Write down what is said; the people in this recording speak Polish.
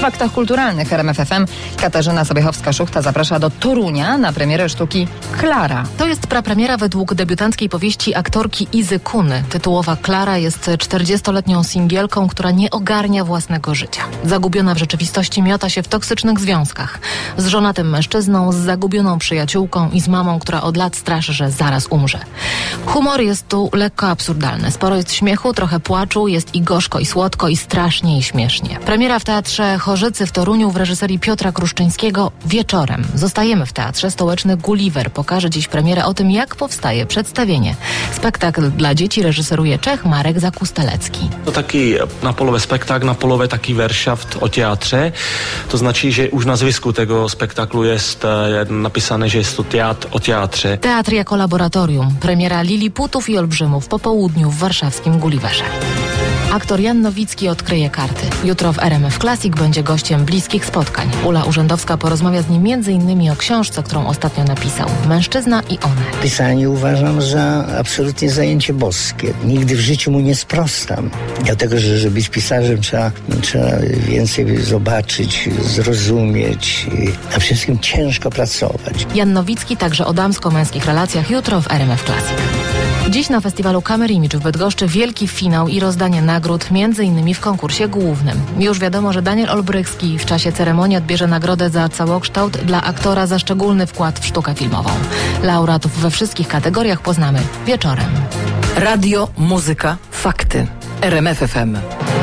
Faktach kulturalnych RMF FM Katarzyna Sobiechowska-Szuchta zaprasza do Torunia na premierę sztuki Klara. To jest prapremiera według debiutanckiej powieści aktorki Izy Kuny. Tytułowa Klara jest 40-letnią singielką, która nie ogarnia własnego życia. Zagubiona w rzeczywistości miota się w toksycznych związkach. Z żonatym mężczyzną, z zagubioną przyjaciółką i z mamą, która od lat straszy, że zaraz umrze. Humor jest tu lekko absurdalny. Sporo jest śmiechu, trochę płaczu, jest i gorzko, i słodko, i strasznie, i śmiesznie. Premiera w Teatrze Chorzycy w Toruniu w reżyserii Piotra Kruszczyńskiego wieczorem. Zostajemy w Teatrze. Stołeczny Gulliver pokaże dziś premierę o tym, jak powstaje przedstawienie. Spektakl dla dzieci reżyseruje Czech Marek Zakustelecki. To taki na połowę spektakl, na połowę taki weršaft o teatrze. To znaczy, że już na nazwisku tego spektaklu jest napisane, że jest to teatr o teatrze. Teatr jako laboratorium. Premiera Liliputów i Olbrzymów po południu w warszawskim Gulliverze. Aktor Jan Nowicki odkryje karty. Jutro w RMF Classic będzie gościem bliskich spotkań. Ula Urzędowska porozmawia z nim m.in. o książce, którą ostatnio napisał. Mężczyzna i one. Pisanie uważam za absolutnie zajęcie boskie. Nigdy w życiu mu nie sprostam. Dlatego, że żeby być pisarzem trzeba więcej zobaczyć, zrozumieć. A przede wszystkim ciężko pracować. Jan Nowicki także o damsko-męskich relacjach jutro w RMF Classic. Dziś na festiwalu Camera Image w Bydgoszczy wielki finał i rozdanie nagród, m.in. w konkursie głównym. Już wiadomo, że Daniel Olbrychski w czasie ceremonii odbierze nagrodę za całokształt dla aktora za szczególny wkład w sztukę filmową. Laureatów we wszystkich kategoriach poznamy wieczorem. Radio, muzyka, fakty. RMF FM.